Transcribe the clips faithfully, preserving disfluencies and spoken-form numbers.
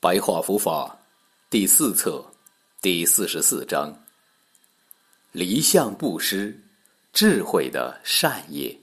白话佛法第四册第四十四章：离相布施，智慧的善业。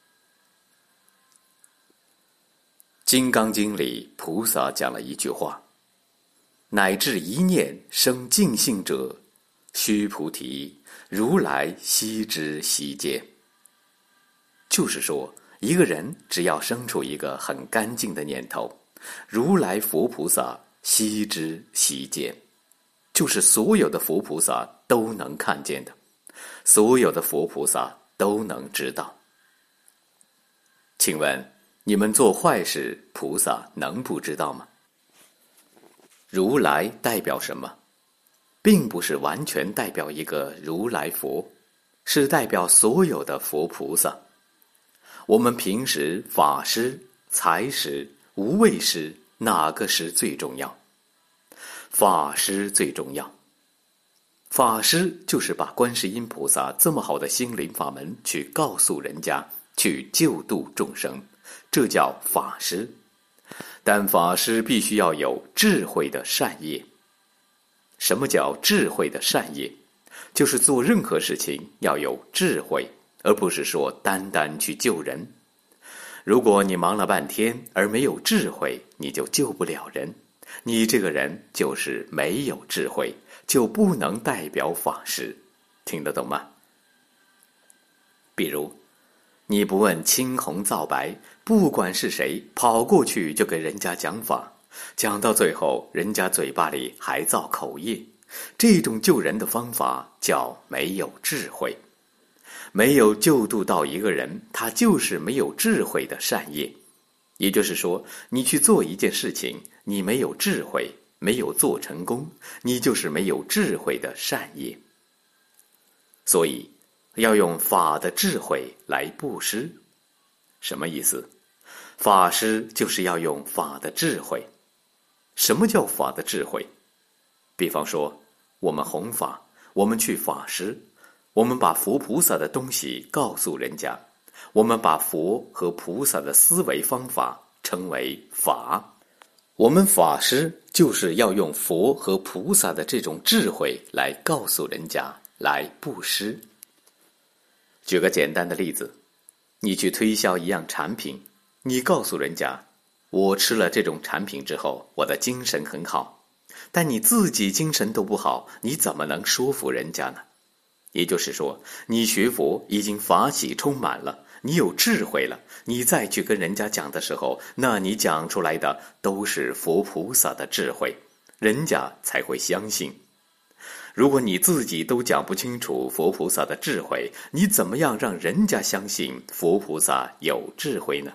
金刚经里菩萨讲了一句话：乃至一念生净性者，须菩提，如来悉知悉见。就是说，一个人只要生出一个很干净的念头，如来佛菩萨悉知悉见，就是所有的佛菩萨都能看见的，所有的佛菩萨都能知道。请问你们做坏事，菩萨能不知道吗？如来代表什么？并不是完全代表一个如来佛，是代表所有的佛菩萨。我们平时法师、财师、无畏师，哪个是最重要？法师最重要。法师就是把观世音菩萨这么好的心灵法门去告诉人家，去救度众生，这叫法师。但法师必须要有智慧的善业。什么叫智慧的善业？就是做任何事情要有智慧，而不是说单单去救人。如果你忙了半天而没有智慧，你就救不了人，你这个人就是没有智慧，就不能代表法师。听得懂吗？比如你不问青红皂白，不管是谁，跑过去就给人家讲法，讲到最后人家嘴巴里还造口业，这种救人的方法叫没有智慧。没有救度到一个人，他就是没有智慧的善业。也就是说，你去做一件事情，你没有智慧，没有做成功，你就是没有智慧的善业。所以要用法的智慧来布施。什么意思？法师就是要用法的智慧。什么叫法的智慧？比方说我们弘法，我们去法师，我们把佛菩萨的东西告诉人家，我们把佛和菩萨的思维方法称为法。我们法师就是要用佛和菩萨的这种智慧来告诉人家，来布施。举个简单的例子，你去推销一样产品，你告诉人家，我吃了这种产品之后，我的精神很好，但你自己精神都不好，你怎么能说服人家呢？也就是说，你学佛已经法喜充满了，你有智慧了，你再去跟人家讲的时候，那你讲出来的都是佛菩萨的智慧，人家才会相信。如果你自己都讲不清楚佛菩萨的智慧，你怎么样让人家相信佛菩萨有智慧呢？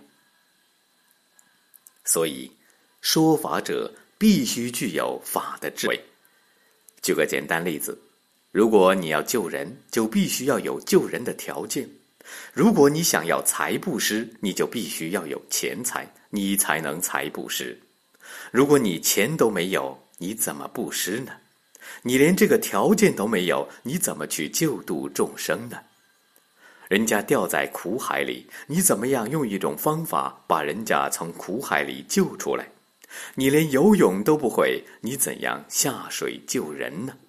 所以说法者必须具有法的智慧。举个简单例子，如果你要救人，就必须要有救人的条件。如果你想要财布施，你就必须要有钱财，你才能财布施。如果你钱都没有，你怎么布施呢？你连这个条件都没有，你怎么去救度众生呢？人家掉在苦海里，你怎么样用一种方法把人家从苦海里救出来？你连游泳都不会，你怎样下水救人呢？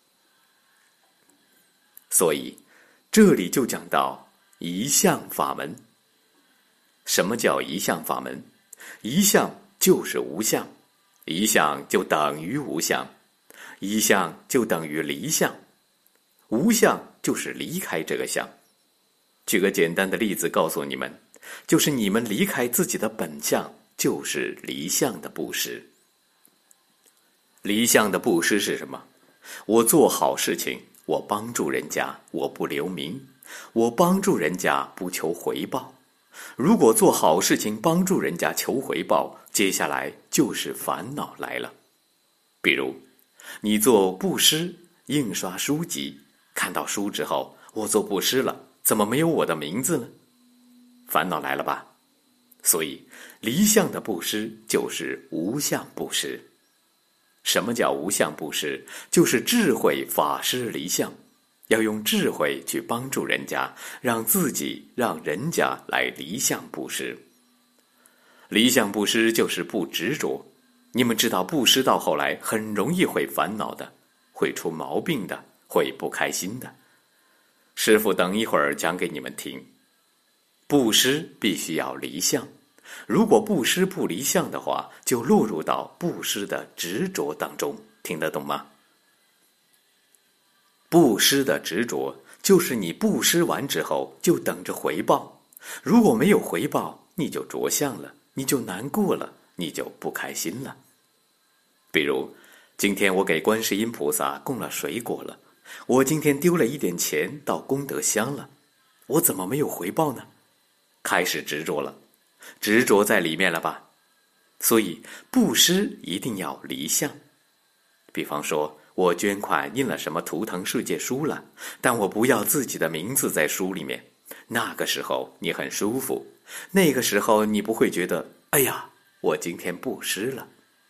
所以这里就讲到一相法门。什么叫一相法门？一相就是无相，一相就等于无相，一相就等于离相，无相就是离开这个相。举个简单的例子告诉你们，就是你们离开自己的本相，就是离相的布施。离相的布施是什么？我做好事情，我帮助人家，我不留名，我帮助人家不求回报。如果做好事情帮助人家求回报，接下来就是烦恼来了。比如你做布施，印刷书籍，看到书之后，我做布施了，怎么没有我的名字呢？烦恼来了吧？所以离相的布施就是无相布施。什么叫无相布施？就是智慧法施离相，要用智慧去帮助人家，让自己让人家来离相布施。离相布施就是不执着。 你们知道布施到后来很容易会烦恼的，会出毛病的，会不开心的。师父等一会儿讲给你们听。布施必须要离相，如果布施不离相的话，就落入到布施的执着当中，听得懂吗？布施的执着就是你布施完之后就等着回报，如果没有回报，你就着相了，你就难过了，你就不开心了。比如今天我给观世音菩萨供了水果了，我今天丢了一点钱到功德箱了，我怎么没有回报呢？开始执着了，执着在里面了吧？所以布施一定要离相。比方说我捐款印了什么图腾世界书了，但我不要自己的名字在书里面，那个时候你很舒服，那个时候你不会觉得哎呀我今天布施了。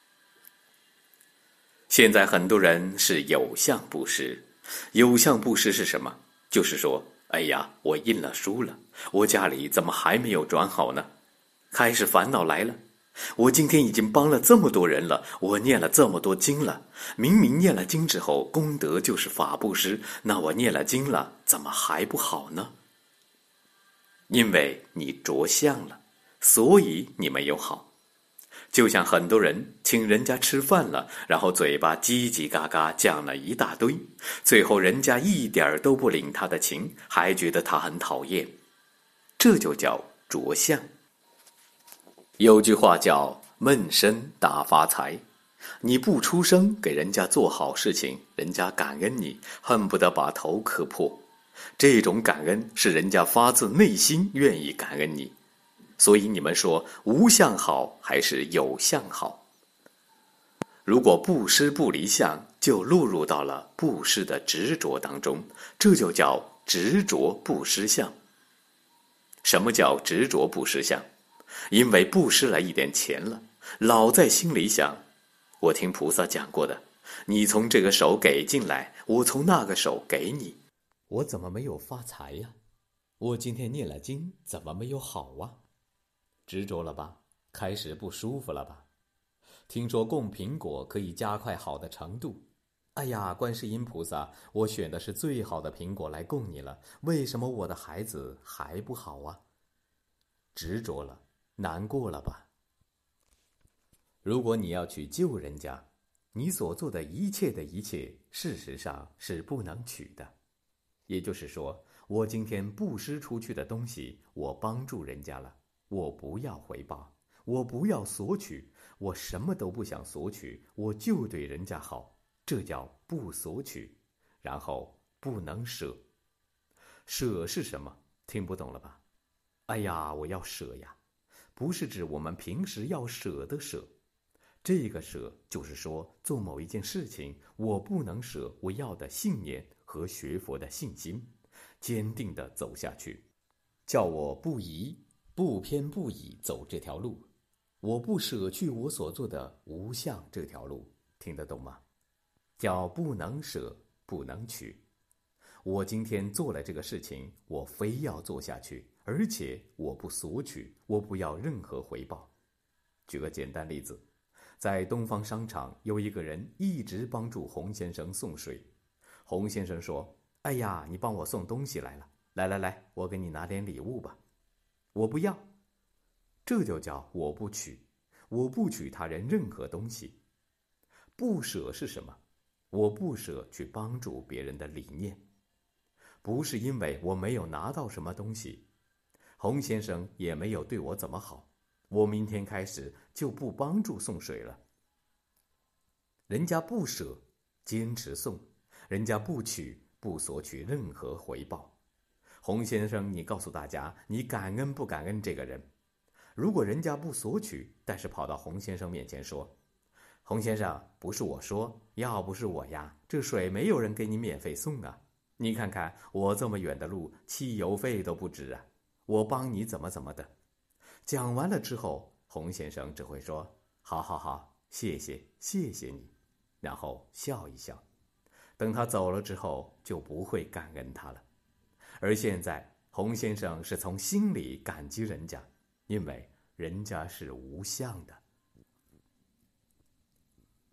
现在很多人是有相布施，有相布施是什么？就是说哎呀我印了书了，我家里怎么还没有转好呢？开始烦恼来了，我今天已经帮了这么多人了，我念了这么多经了，明明念了经之后功德就是法布施，那我念了经了怎么还不好呢？因为你着相了，所以你没有好。就像很多人请人家吃饭了，然后嘴巴叽叽嘎嘎讲了一大堆，最后人家一点都不领他的情，还觉得他很讨厌，这就叫着相。有句话叫闷声大发财，你不出声给人家做好事情，人家感恩你，恨不得把头磕破。这种感恩是人家发自内心愿意感恩你。所以你们说无相好还是有相好？如果布施不离相，就落入到了布施的执着当中，这就叫执着不施相。什么叫执着不施相？因为布施了一点钱了，老在心里想，我听菩萨讲过的，你从这个手给进来，我从那个手给你，我怎么没有发财呀？我今天念了经，怎么没有好啊？执着了吧？开始不舒服了吧？听说供苹果可以加快好的程度，哎呀，观世音菩萨，我选的是最好的苹果来供你了，为什么我的孩子还不好啊？执着了，难过了吧？如果你要去救人家，你所做的一切的一切，事实上是不能取的。也就是说，我今天布施出去的东西，我帮助人家了，我不要回报，我不要索取，我什么都不想索取，我就对人家好，这叫不索取。然后不能舍。舍是什么？听不懂了吧？哎呀，我要舍呀，不是指我们平时要舍的舍。这个舍就是说，做某一件事情，我不能舍我要的信念和学佛的信心，坚定地走下去，叫我不疑、不偏不倚走这条路，我不舍去我所做的无相这条路，听得懂吗？叫不能舍，不能取。我今天做了这个事情，我非要做下去，而且我不索取，我不要任何回报。举个简单例子，在东方商场有一个人一直帮助洪先生送水。洪先生说，哎呀，你帮我送东西来了，来来来，我给你拿点礼物吧。我不要。这就叫我不取，我不取他人任何东西。不舍是什么？我不舍去帮助别人的理念，不是因为我没有拿到什么东西，洪先生也没有对我怎么好，我明天开始就不帮助送水了。人家不舍，坚持送，人家不取，不索取任何回报。洪先生，你告诉大家，你感恩不感恩这个人？如果人家不索取，但是跑到洪先生面前说，洪先生，不是我说，要不是我呀，这水没有人给你免费送啊，你看看我这么远的路，汽油费都不值啊，我帮你怎么怎么的。讲完了之后，洪先生只会说，好好好，谢谢谢谢你，然后笑一笑。等他走了之后，就不会感恩他了。而现在洪先生是从心里感激人家，因为人家是无相的。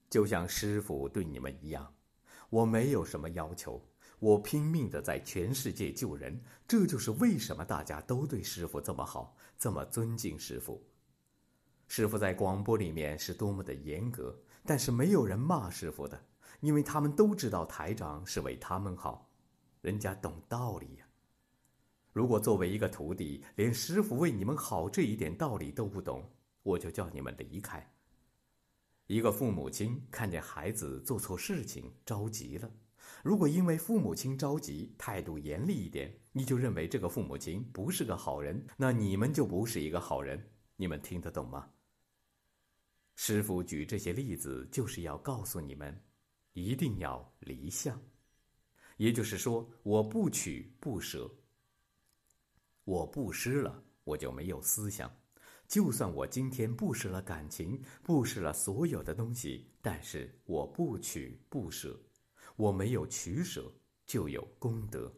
就像师父对你们一样，我没有什么要求，我拼命地在全世界救人，这就是为什么大家都对师父这么好，这么尊敬师父。师父在广播里面是多么的严格，但是没有人骂师父的，因为他们都知道台长是为他们好，人家懂道理呀。如果作为一个徒弟，连师父为你们好这一点道理都不懂，我就叫你们离开。一个父母亲看见孩子做错事情着急了，如果因为父母亲着急态度严厉一点，你就认为这个父母亲不是个好人，那你们就不是一个好人。你们听得懂吗？师父举这些例子就是要告诉你们，一定要离相，也就是说，我不取不舍。我布施了，我就没有思想。就算我今天布施了感情，布施了所有的东西，但是我不取不舍，我没有取舍，就有功德。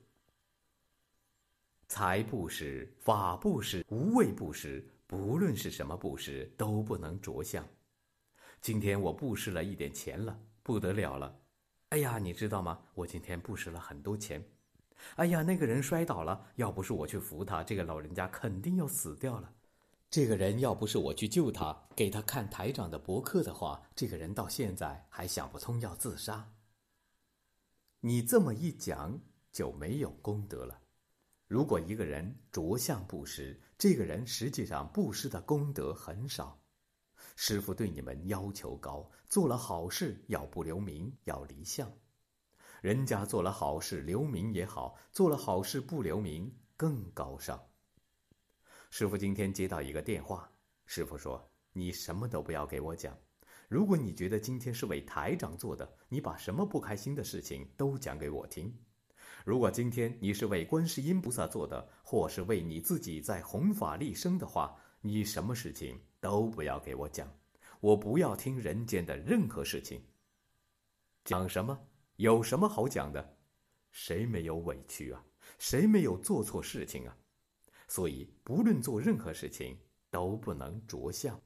财布施、法布施、无畏布施，不论是什么布施，都不能着相。今天我布施了一点钱了，不得了了。哎呀，你知道吗？我今天布施了很多钱。哎呀，那个人摔倒了，要不是我去扶他，这个老人家肯定要死掉了。这个人要不是我去救他，给他看台长的博客的话，这个人到现在还想不通要自杀。你这么一讲，就没有功德了。如果一个人着相布施，这个人实际上布施的功德很少。师父对你们要求高，做了好事要不留名，要离相。人家做了好事留名也好，做了好事不留名更高尚。师父今天接到一个电话，师父说，你什么都不要给我讲，如果你觉得今天是为台长做的，你把什么不开心的事情都讲给我听。如果今天你是为观世音菩萨做的，或是为你自己在弘法利生的话，你什么事情都不要给我讲，我不要听人间的任何事情。讲什么？有什么好讲的？谁没有委屈啊？谁没有做错事情啊？所以不论做任何事情都不能着相。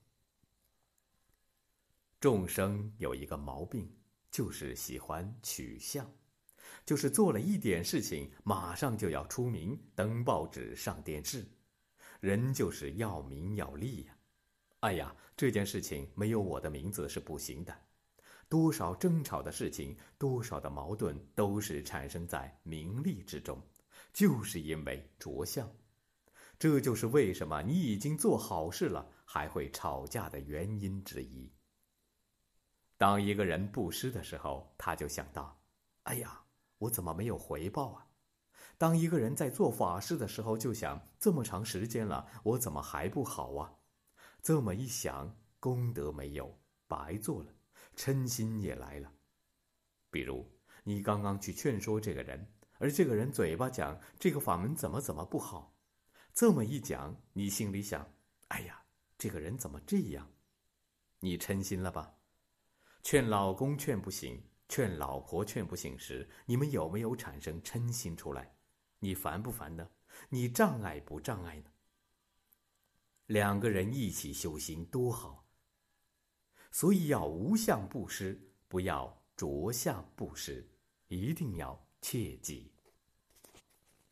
众生有一个毛病，就是喜欢取相，就是做了一点事情马上就要出名，登报纸上电视。人就是要名要利呀。哎呀，这件事情没有我的名字是不行的。多少争吵的事情，多少的矛盾，都是产生在名利之中，就是因为着相。这就是为什么你已经做好事了，还会吵架的原因之一。当一个人布施的时候，他就想到，哎呀，我怎么没有回报啊？当一个人在做法事的时候，就想，这么长时间了，我怎么还不好啊？这么一想，功德没有，白做了，嗔心也来了。比如你刚刚去劝说这个人，而这个人嘴巴讲这个法门怎么怎么不好，这么一讲，你心里想，哎呀，这个人怎么这样？你嗔心了吧？劝老公劝不醒，劝老婆劝不醒时，你们有没有产生嗔心出来？你烦不烦呢？你障碍不障碍呢？两个人一起修行多好。所以要无相布施，不要着相布施，一定要切记。